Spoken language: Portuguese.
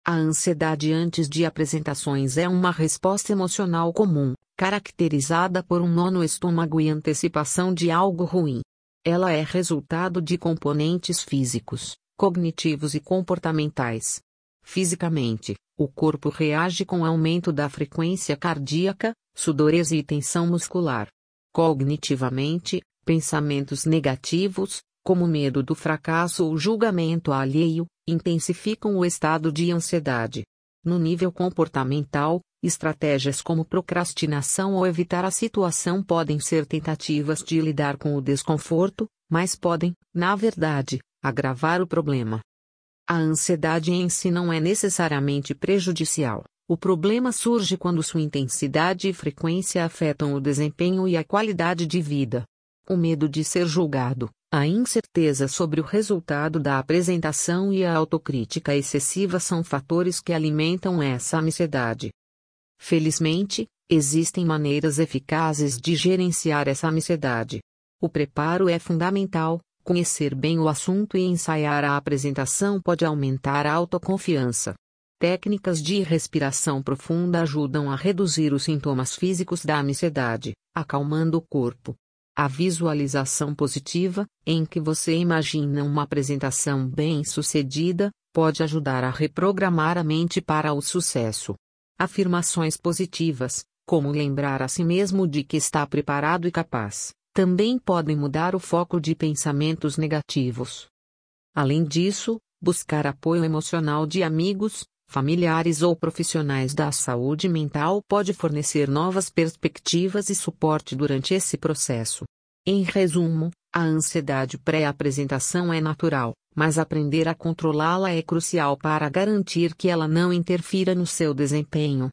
A ansiedade antes de apresentações é uma resposta emocional comum, caracterizada por um nó no estômago e antecipação de algo ruim. Ela é resultado de componentes físicos, cognitivos e comportamentais. Fisicamente, o corpo reage com aumento da frequência cardíaca, sudorese e tensão muscular. Cognitivamente, pensamentos negativos, como medo do fracasso ou julgamento alheio, intensificam o estado de ansiedade. No nível comportamental, estratégias como procrastinação ou evitar a situação podem ser tentativas de lidar com o desconforto, mas podem, na verdade, agravar o problema. A ansiedade em si não é necessariamente prejudicial. O problema surge quando sua intensidade e frequência afetam o desempenho e a qualidade de vida. O medo de ser julgado, a incerteza sobre o resultado da apresentação e a autocrítica excessiva são fatores que alimentam essa ansiedade. Felizmente, existem maneiras eficazes de gerenciar essa ansiedade. O preparo é fundamental. Conhecer bem o assunto e ensaiar a apresentação pode aumentar a autoconfiança. Técnicas de respiração profunda ajudam a reduzir os sintomas físicos da ansiedade, acalmando o corpo. A visualização positiva, em que você imagina uma apresentação bem-sucedida, pode ajudar a reprogramar a mente para o sucesso. Afirmações positivas, como lembrar a si mesmo de que está preparado e capaz, também podem mudar o foco de pensamentos negativos. Além disso, buscar apoio emocional de amigos, familiares ou profissionais da saúde mental pode fornecer novas perspectivas e suporte durante esse processo. Em resumo, a ansiedade pré-apresentação é natural, mas aprender a controlá-la é crucial para garantir que ela não interfira no seu desempenho.